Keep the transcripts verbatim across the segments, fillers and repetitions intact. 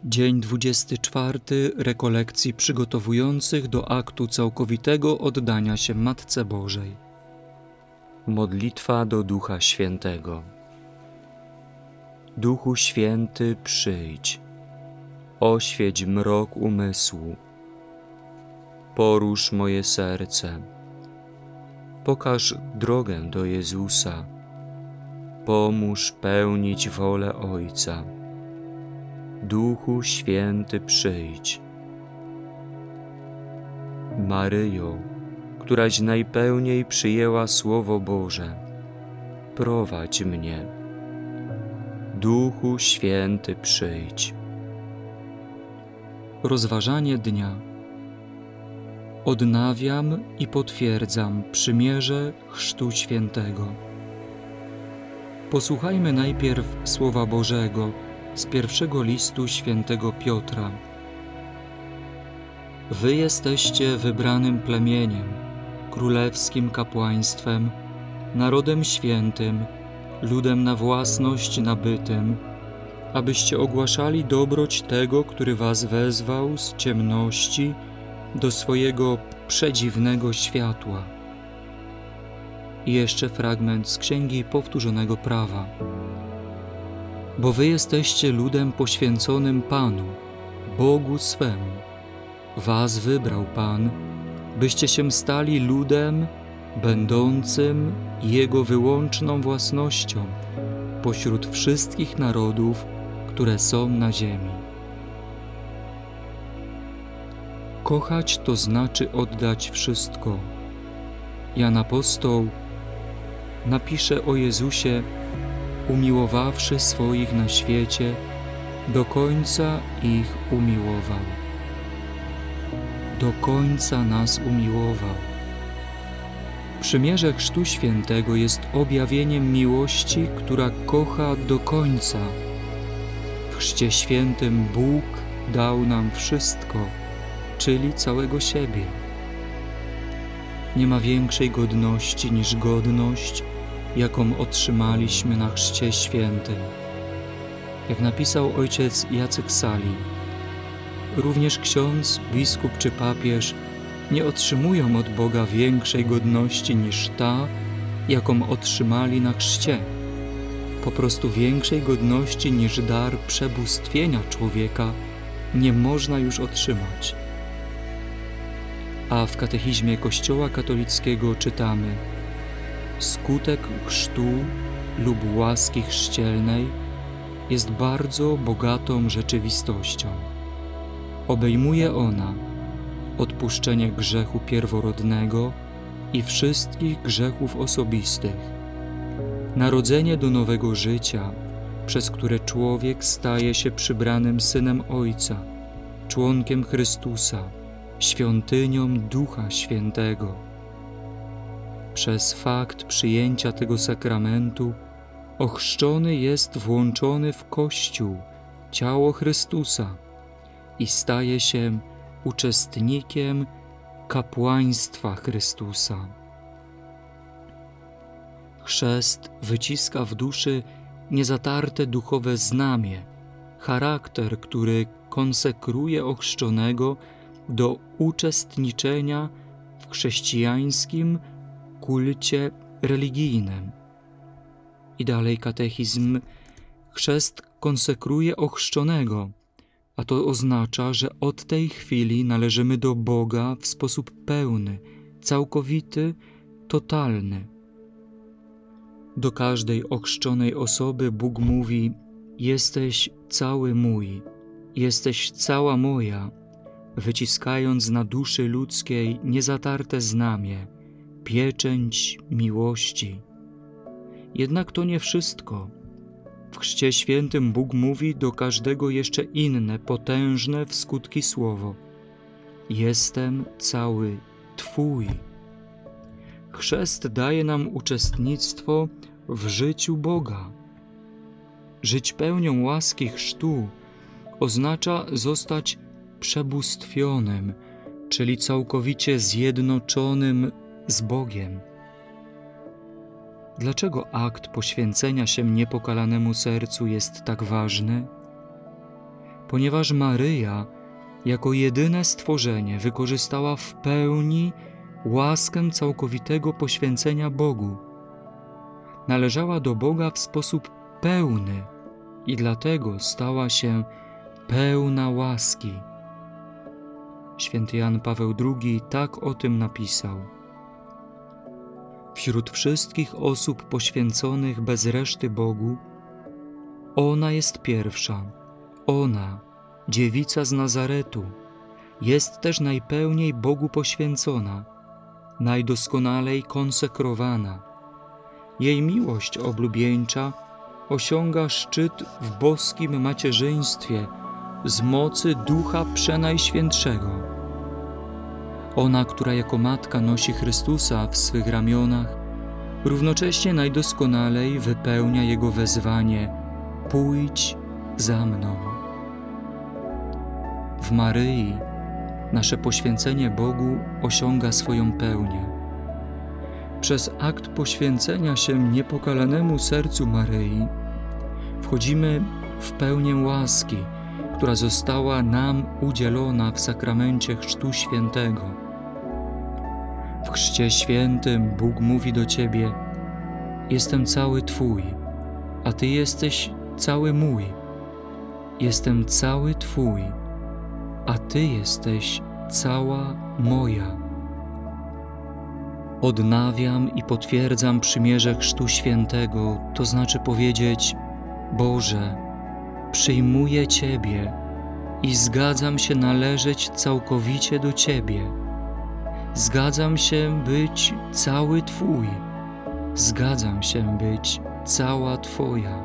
Dzień dwudziesty czwarty rekolekcji przygotowujących do aktu całkowitego oddania się Matce Bożej. Modlitwa do Ducha Świętego. Duchu Święty, przyjdź, oświeć mrok umysłu, porusz moje serce, pokaż drogę do Jezusa, pomóż pełnić wolę Ojca. Duchu Święty, przyjdź. Maryjo, któraś najpełniej przyjęła Słowo Boże, prowadź mnie. Duchu Święty, przyjdź. Rozważanie dnia. Odnawiam i potwierdzam przymierze Chrztu Świętego. Posłuchajmy najpierw Słowa Bożego z pierwszego listu świętego Piotra. Wy jesteście wybranym plemieniem, królewskim kapłaństwem, narodem świętym, ludem na własność nabytym, abyście ogłaszali dobroć tego, który was wezwał z ciemności do swojego przedziwnego światła. I jeszcze fragment z Księgi Powtórzonego Prawa. Bo wy jesteście ludem poświęconym Panu, Bogu swemu. Was wybrał Pan, byście się stali ludem będącym Jego wyłączną własnością pośród wszystkich narodów, które są na ziemi. Kochać to znaczy oddać wszystko. Jan Apostoł napisze o Jezusie: umiłowawszy swoich na świecie, do końca ich umiłował. Do końca nas umiłował. Przymierze Chrztu Świętego jest objawieniem miłości, która kocha do końca. W Chrzcie Świętym Bóg dał nam wszystko, czyli całego siebie. Nie ma większej godności niż godność, jaką otrzymaliśmy na Chrzcie Świętym. Jak napisał ojciec Jacek Sali, również ksiądz, biskup czy papież nie otrzymują od Boga większej godności niż ta, jaką otrzymali na chrzcie. Po prostu większej godności niż dar przebóstwienia człowieka nie można już otrzymać. A w katechizmie Kościoła katolickiego czytamy: skutek chrztu lub łaski chrzcielnej jest bardzo bogatą rzeczywistością. Obejmuje ona odpuszczenie grzechu pierworodnego i wszystkich grzechów osobistych, narodzenie do nowego życia, przez które człowiek staje się przybranym Synem Ojca, członkiem Chrystusa, świątynią Ducha Świętego. Przez fakt przyjęcia tego sakramentu ochrzczony jest włączony w Kościół, ciało Chrystusa, i staje się uczestnikiem kapłaństwa Chrystusa. Chrzest wyciska w duszy niezatarte duchowe znamie, charakter, który konsekruje ochrzczonego do uczestniczenia w chrześcijańskim kulcie religijnym. I dalej katechizm: chrzest konsekruje ochrzczonego, a to oznacza, że od tej chwili należymy do Boga w sposób pełny, całkowity, totalny. Do każdej ochrzczonej osoby Bóg mówi: jesteś cały mój, jesteś cała moja, wyciskając na duszy ludzkiej niezatarte znamie, pieczęć miłości. Jednak to nie wszystko. W Chrzcie Świętym Bóg mówi do każdego jeszcze inne, potężne w skutki słowo: jestem cały Twój. Chrzest daje nam uczestnictwo w życiu Boga. Żyć pełnią łaski chrztu oznacza zostać przebóstwionym, czyli całkowicie zjednoczonym z Bogiem. Dlaczego akt poświęcenia się niepokalanemu sercu jest tak ważny? ponieważ Maryja jako jedyne stworzenie wykorzystała w pełni łaskę całkowitego poświęcenia Bogu. Należała do Boga w sposób pełny i dlatego stała się pełna łaski. Święty Jan Paweł drugi tak o tym napisał. Wśród wszystkich osób poświęconych bez reszty Bogu, ona jest pierwsza, ona, dziewica z Nazaretu, jest też najpełniej Bogu poświęcona, najdoskonalej konsekrowana. Jej miłość oblubieńcza osiąga szczyt w boskim macierzyństwie z mocy Ducha Przenajświętszego. Ona, która jako matka nosi Chrystusa w swych ramionach, równocześnie najdoskonalej wypełnia Jego wezwanie: pójdź za mną. W Maryi nasze poświęcenie Bogu osiąga swoją pełnię. Przez akt poświęcenia się niepokalanemu sercu Maryi wchodzimy w pełnię łaski, która została nam udzielona w sakramencie Chrztu Świętego. W Chrzcie Świętym Bóg mówi do Ciebie: jestem cały Twój, a Ty jesteś cały mój. Jestem cały Twój, a Ty jesteś cała moja. Odnawiam i potwierdzam przymierze Chrztu Świętego, to znaczy powiedzieć: Boże, przyjmuję Ciebie i zgadzam się należeć całkowicie do Ciebie. Zgadzam się być cały Twój. Zgadzam się być cała Twoja.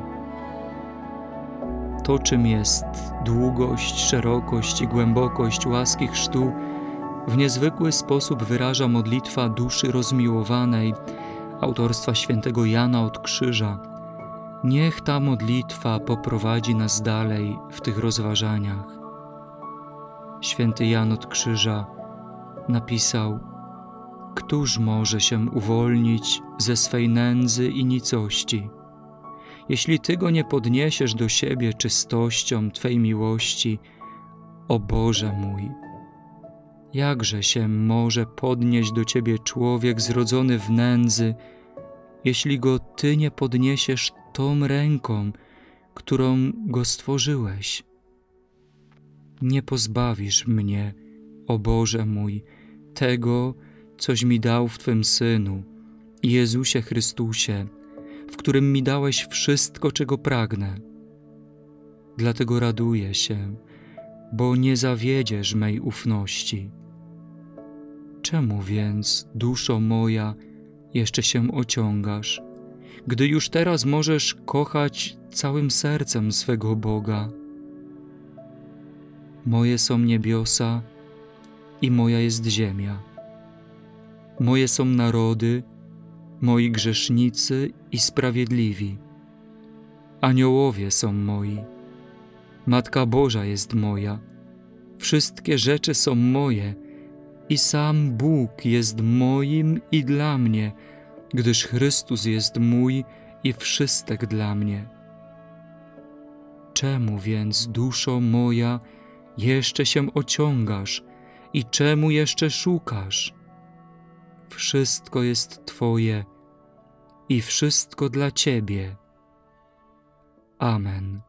To, czym jest długość, szerokość i głębokość łaski chrztu, w niezwykły sposób wyraża modlitwa duszy rozmiłowanej autorstwa świętego Jana od Krzyża. Niech ta modlitwa poprowadzi nas dalej w tych rozważaniach. Święty Jan od Krzyża napisał: któż może się uwolnić ze swej nędzy i nicości? Jeśli Ty go nie podniesiesz do siebie czystością Twej miłości, o Boże mój, jakże się może podnieść do Ciebie człowiek zrodzony w nędzy, jeśli go Ty nie podniesiesz tą ręką, którą go stworzyłeś? Nie pozbawisz mnie, o Boże mój, tego, coś mi dał w Twym Synu, Jezusie Chrystusie, w którym mi dałeś wszystko, czego pragnę. Dlatego raduję się, bo nie zawiedziesz mej ufności. Czemu więc, duszo moja, jeszcze się ociągasz, gdy już teraz możesz kochać całym sercem swego Boga? Moje są niebiosa i moja jest ziemia. Moje są narody, moi grzesznicy i sprawiedliwi. Aniołowie są moi. Matka Boża jest moja. Wszystkie rzeczy są moje i sam Bóg jest moim i dla mnie, gdyż Chrystus jest mój i wszystek dla mnie. Czemu więc, duszo moja, jeszcze się ociągasz i czemu jeszcze szukasz? Wszystko jest Twoje i wszystko dla Ciebie. Amen.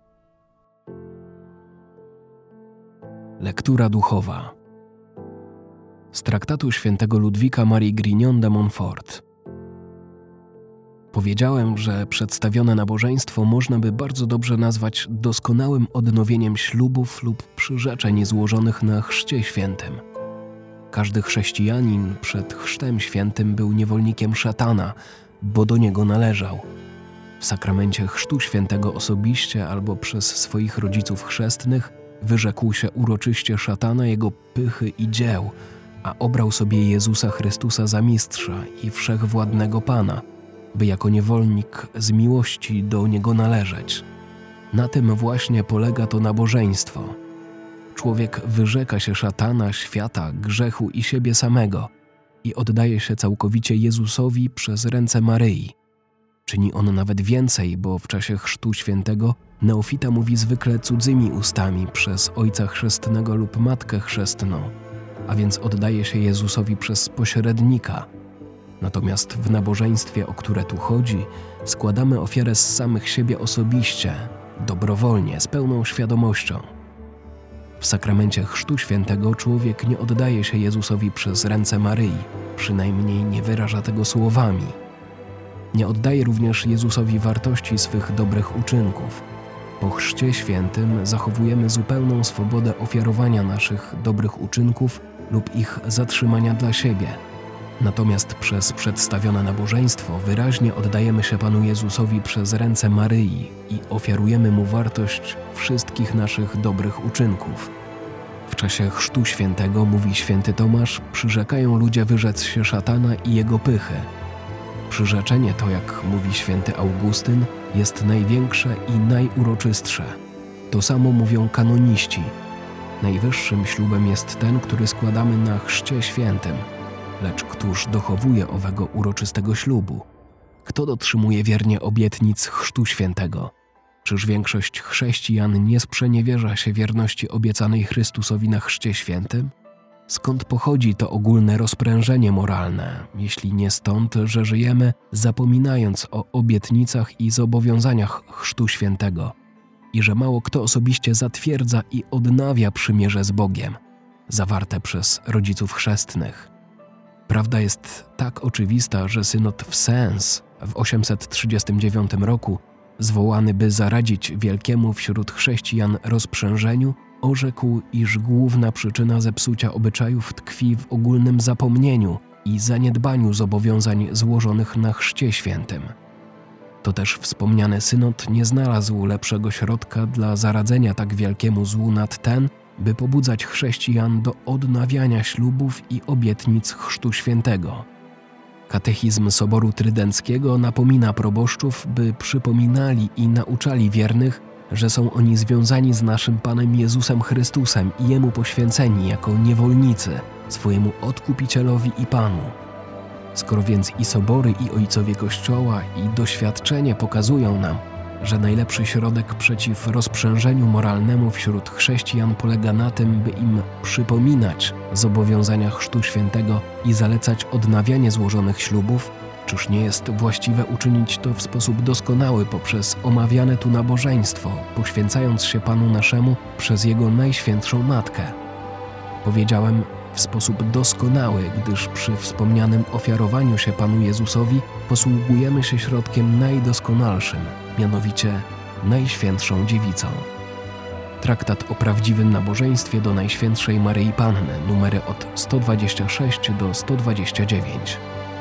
Lektura duchowa z traktatu świętego Ludwika Marii Grignon de Montfort. Powiedziałem, że przedstawione nabożeństwo można by bardzo dobrze nazwać doskonałym odnowieniem ślubów lub przyrzeczeń złożonych na Chrzcie Świętym. Każdy chrześcijanin przed Chrztem Świętym był niewolnikiem szatana, bo do niego należał. W sakramencie Chrztu Świętego osobiście albo przez swoich rodziców chrzestnych wyrzekł się uroczyście szatana, jego pychy i dzieł, a obrał sobie Jezusa Chrystusa za mistrza i wszechwładnego Pana, by jako niewolnik z miłości do Niego należeć. Na tym właśnie polega to nabożeństwo. Człowiek wyrzeka się szatana, świata, grzechu i siebie samego i oddaje się całkowicie Jezusowi przez ręce Maryi. Czyni on nawet więcej, bo w czasie Chrztu Świętego Neofita mówi zwykle cudzymi ustami przez ojca chrzestnego lub matkę chrzestną, a więc oddaje się Jezusowi przez pośrednika. Natomiast w nabożeństwie, o które tu chodzi, składamy ofiarę z samych siebie osobiście, dobrowolnie, z pełną świadomością. W sakramencie Chrztu Świętego człowiek nie oddaje się Jezusowi przez ręce Maryi, przynajmniej nie wyraża tego słowami. Nie oddaje również Jezusowi wartości swych dobrych uczynków. Po Chrzcie Świętym zachowujemy zupełną swobodę ofiarowania naszych dobrych uczynków lub ich zatrzymania dla siebie. Natomiast przez przedstawione nabożeństwo wyraźnie oddajemy się Panu Jezusowi przez ręce Maryi i ofiarujemy Mu wartość wszystkich naszych dobrych uczynków. W czasie Chrztu Świętego, mówi święty Tomasz, przyrzekają ludzie wyrzec się szatana i jego pychy. Przyrzeczenie to, jak mówi święty Augustyn, jest największe i najuroczystsze. To samo mówią kanoniści. Najwyższym ślubem jest ten, który składamy na Chrzcie Świętym. Lecz któż dochowuje owego uroczystego ślubu? Kto dotrzymuje wiernie obietnic Chrztu Świętego? Czyż większość chrześcijan nie sprzeniewierza się wierności obiecanej Chrystusowi na Chrzcie Świętym? Skąd pochodzi to ogólne rozprężenie moralne, jeśli nie stąd, że żyjemy zapominając o obietnicach i zobowiązaniach Chrztu Świętego i że mało kto osobiście zatwierdza i odnawia przymierze z Bogiem, zawarte przez rodziców chrzestnych? Prawda jest tak oczywista, że synod w Sens w osiemset trzydziestym dziewiątym roku, zwołany by zaradzić wielkiemu wśród chrześcijan rozprzężeniu, orzekł, iż główna przyczyna zepsucia obyczajów tkwi w ogólnym zapomnieniu i zaniedbaniu zobowiązań złożonych na Chrzcie Świętym. To też wspomniany synod nie znalazł lepszego środka dla zaradzenia tak wielkiemu złu nad ten, by pobudzać chrześcijan do odnawiania ślubów i obietnic Chrztu Świętego. Katechizm Soboru Trydenckiego napomina proboszczów, by przypominali i nauczali wiernych, że są oni związani z naszym Panem Jezusem Chrystusem i Jemu poświęceni jako niewolnicy, swojemu Odkupicielowi i Panu. Skoro więc i sobory, i ojcowie Kościoła, i doświadczenie pokazują nam, że najlepszy środek przeciw rozprzężeniu moralnemu wśród chrześcijan polega na tym, by im przypominać zobowiązania Chrztu Świętego i zalecać odnawianie złożonych ślubów, czyż nie jest właściwe uczynić to w sposób doskonały poprzez omawiane tu nabożeństwo, poświęcając się Panu naszemu przez Jego Najświętszą Matkę? Powiedziałem w sposób doskonały, gdyż przy wspomnianym ofiarowaniu się Panu Jezusowi posługujemy się środkiem najdoskonalszym, mianowicie Najświętszą Dziewicą. Traktat o prawdziwym nabożeństwie do Najświętszej Maryi Panny, numery od sto dwadzieścia sześć do sto dwadzieścia dziewięć.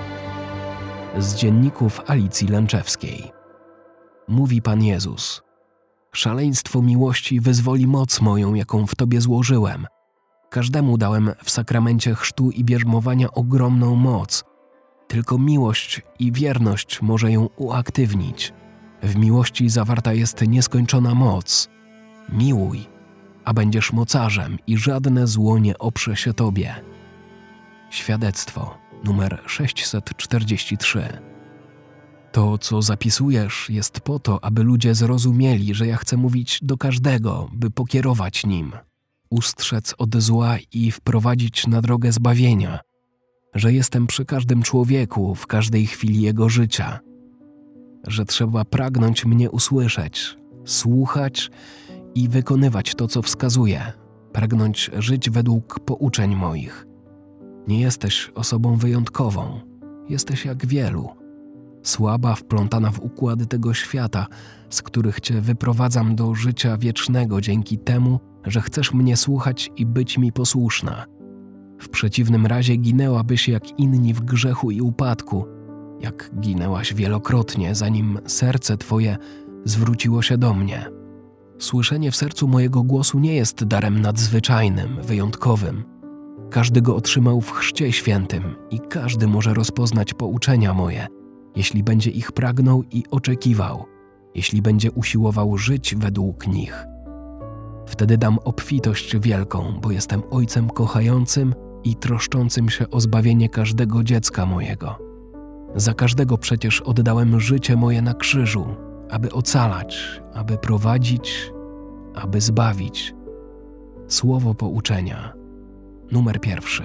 Z dzienników Alicji Lęczewskiej. Mówi Pan Jezus: szaleństwo miłości wyzwoli moc moją, jaką w Tobie złożyłem. Każdemu dałem w sakramencie chrztu i bierzmowania ogromną moc. Tylko miłość i wierność może ją uaktywnić. W miłości zawarta jest nieskończona moc. Miłuj, a będziesz mocarzem i żadne zło nie oprze się Tobie. Świadectwo numer sześćset czterdzieści trzy. To, co zapisujesz, jest po to, aby ludzie zrozumieli, że ja chcę mówić do każdego, by pokierować nim, ustrzec od zła i wprowadzić na drogę zbawienia, że jestem przy każdym człowieku w każdej chwili jego życia, że trzeba pragnąć mnie usłyszeć, słuchać i wykonywać to, co wskazuję, pragnąć żyć według pouczeń moich. Nie jesteś osobą wyjątkową, jesteś jak wielu, słaba, wplątana w układy tego świata, z których Cię wyprowadzam do życia wiecznego dzięki temu, że chcesz mnie słuchać i być mi posłuszna. W przeciwnym razie ginęłabyś jak inni w grzechu i upadku, jak ginęłaś wielokrotnie, zanim serce Twoje zwróciło się do mnie. Słyszenie w sercu mojego głosu nie jest darem nadzwyczajnym, wyjątkowym. Każdy go otrzymał w Chrzcie Świętym i każdy może rozpoznać pouczenia moje, jeśli będzie ich pragnął i oczekiwał, jeśli będzie usiłował żyć według nich. Wtedy dam obfitość wielką, bo jestem Ojcem kochającym i troszczącym się o zbawienie każdego dziecka mojego. Za każdego przecież oddałem życie moje na krzyżu, aby ocalać, aby prowadzić, aby zbawić. Słowo pouczenia. Numer pierwszy.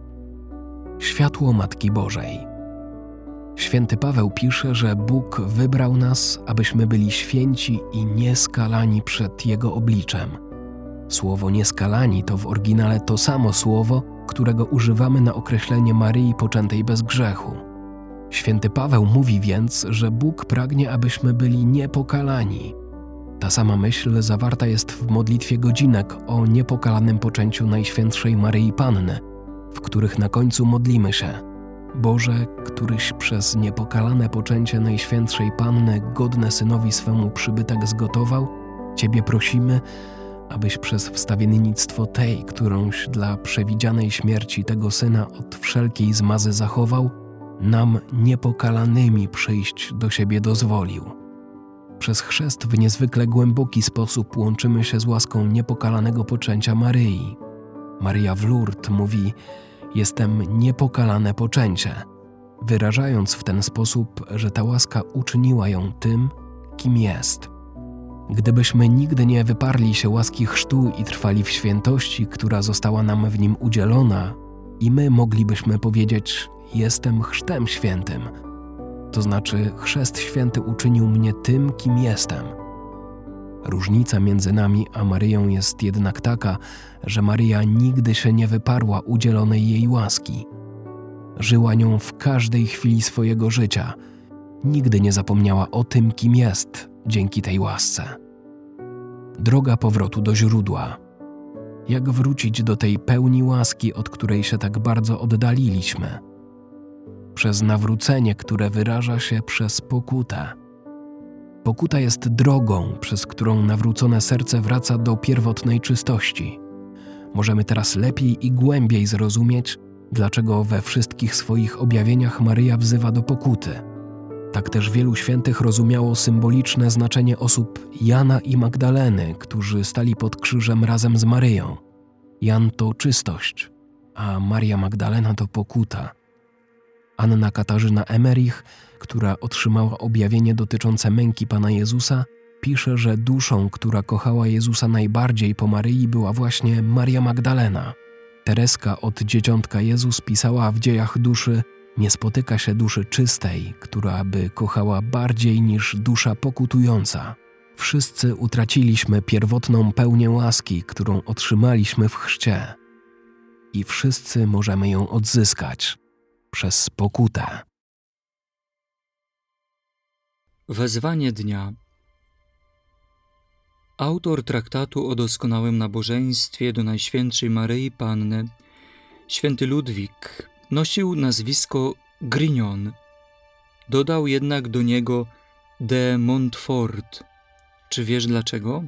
Światło Matki Bożej. Święty Paweł pisze, że Bóg wybrał nas, abyśmy byli święci i nieskalani przed Jego obliczem. Słowo nieskalani to w oryginale to samo słowo, którego używamy na określenie Maryi poczętej bez grzechu. Święty Paweł mówi więc, że Bóg pragnie, abyśmy byli niepokalani. Ta sama myśl zawarta jest w modlitwie godzinek o niepokalanym poczęciu Najświętszej Maryi Panny, w których na końcu modlimy się: Boże, któryś przez niepokalane poczęcie Najświętszej Panny godne Synowi swemu przybytek zgotował, Ciebie prosimy, abyś przez wstawiennictwo tej, którąś dla przewidzianej śmierci tego Syna od wszelkiej zmazy zachował, nam niepokalanymi przyjść do siebie dozwolił. Przez chrzest w niezwykle głęboki sposób łączymy się z łaską niepokalanego poczęcia Maryi. Maryja w Lourdes mówi: jestem niepokalane poczęcie, wyrażając w ten sposób, że ta łaska uczyniła ją tym, kim jest. Gdybyśmy nigdy nie wyparli się łaski chrztu i trwali w świętości, która została nam w nim udzielona, i my moglibyśmy powiedzieć: jestem chrztem świętym. To znaczy, chrzest święty uczynił mnie tym, kim jestem. Różnica między nami a Maryją jest jednak taka, że Maryja nigdy się nie wyparła udzielonej jej łaski. Żyła nią w każdej chwili swojego życia. Nigdy nie zapomniała o tym, kim jest dzięki tej łasce. Droga powrotu do źródła. Jak wrócić do tej pełni łaski, od której się tak bardzo oddaliliśmy? Przez nawrócenie, które wyraża się przez pokutę. Pokuta jest drogą, przez którą nawrócone serce wraca do pierwotnej czystości. Możemy teraz lepiej i głębiej zrozumieć, dlaczego we wszystkich swoich objawieniach Maryja wzywa do pokuty. Tak też wielu świętych rozumiało symboliczne znaczenie osób Jana i Magdaleny, którzy stali pod krzyżem razem z Maryją. Jan to czystość, a Maria Magdalena to pokuta. Anna Katarzyna Emerich, która otrzymała objawienie dotyczące męki Pana Jezusa, pisze, że duszą, która kochała Jezusa najbardziej po Maryi, była właśnie Maria Magdalena. Tereska od Dzieciątka Jezus pisała w Dziejach duszy: nie spotyka się duszy czystej, która by kochała bardziej niż dusza pokutująca. Wszyscy utraciliśmy pierwotną pełnię łaski, którą otrzymaliśmy w chrzcie. I wszyscy możemy ją odzyskać przez pokutę. Wezwanie dnia. Autor traktatu o doskonałym nabożeństwie do Najświętszej Maryi Panny, święty Ludwik, nosił nazwisko Grignon. Dodał jednak do niego de Montfort. Czy wiesz dlaczego?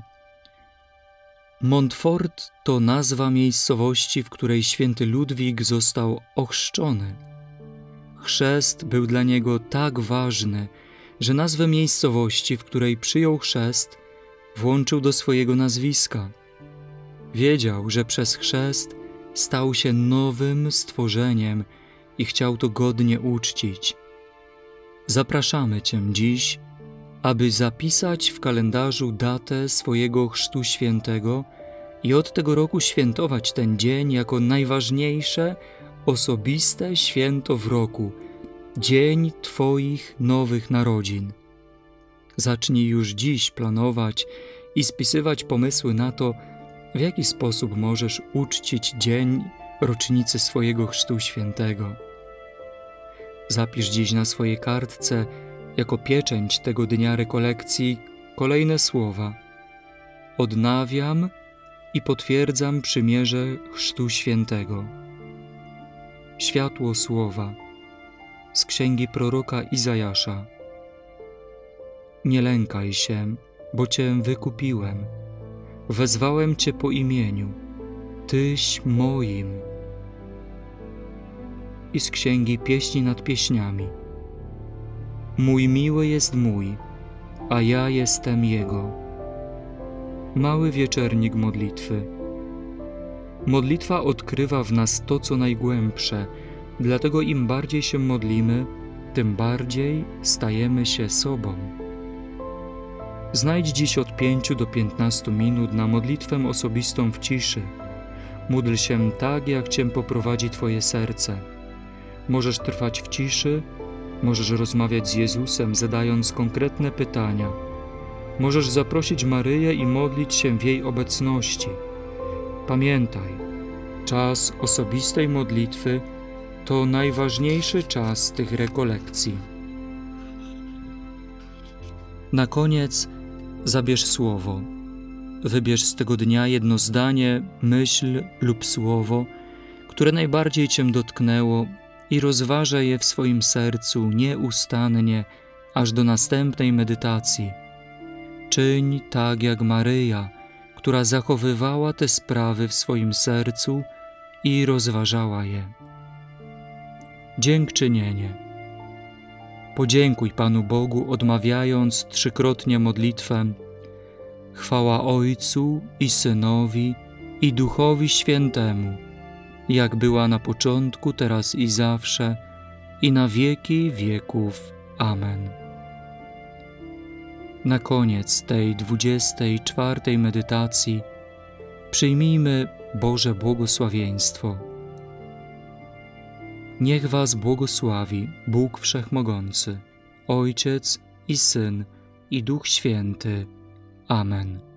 Montfort to nazwa miejscowości, w której święty Ludwik został ochrzczony. Chrzest był dla niego tak ważny, że nazwę miejscowości, w której przyjął chrzest, włączył do swojego nazwiska. Wiedział, że przez chrzest stał się nowym stworzeniem i chciał to godnie uczcić. Zapraszamy Cię dziś, aby zapisać w kalendarzu datę swojego chrztu świętego i od tego roku świętować ten dzień jako najważniejsze, osobiste święto w roku, dzień Twoich nowych narodzin. Zacznij już dziś planować i spisywać pomysły na to, w jaki sposób możesz uczcić dzień rocznicy swojego chrztu świętego. Zapisz dziś na swojej kartce jako pieczęć tego dnia rekolekcji kolejne słowa: odnawiam i potwierdzam przymierze chrztu świętego. Światło słowa z księgi proroka Izajasza. Nie lękaj się, bo Cię wykupiłem. Wezwałem Cię po imieniu. Tyś moim. I z księgi Pieśni nad pieśniami. Mój miły jest mój, a ja jestem Jego. Mały wieczernik modlitwy. Modlitwa odkrywa w nas to, co najgłębsze, dlatego im bardziej się modlimy, tym bardziej stajemy się sobą. Znajdź dziś od pięciu do piętnastu minut na modlitwę osobistą w ciszy. Módl się tak, jak Cię poprowadzi Twoje serce. Możesz trwać w ciszy, możesz rozmawiać z Jezusem, zadając konkretne pytania. Możesz zaprosić Maryję i modlić się w jej obecności. Pamiętaj, czas osobistej modlitwy to najważniejszy czas tych rekolekcji. Na koniec zabierz słowo. Wybierz z tego dnia jedno zdanie, myśl lub słowo, które najbardziej Cię dotknęło i rozważaj je w swoim sercu nieustannie, aż do następnej medytacji. Czyń tak jak Maryja, która zachowywała te sprawy w swoim sercu i rozważała je. Dziękczynienie. Podziękuj Panu Bogu, odmawiając trzykrotnie modlitwę: Chwała Ojcu i Synowi, i Duchowi Świętemu, jak była na początku, teraz i zawsze, i na wieki wieków. Amen. Na koniec tej dwudziestej czwartej medytacji przyjmijmy Boże błogosławieństwo. Niech Was błogosławi Bóg Wszechmogący, Ojciec i Syn, i Duch Święty. Amen.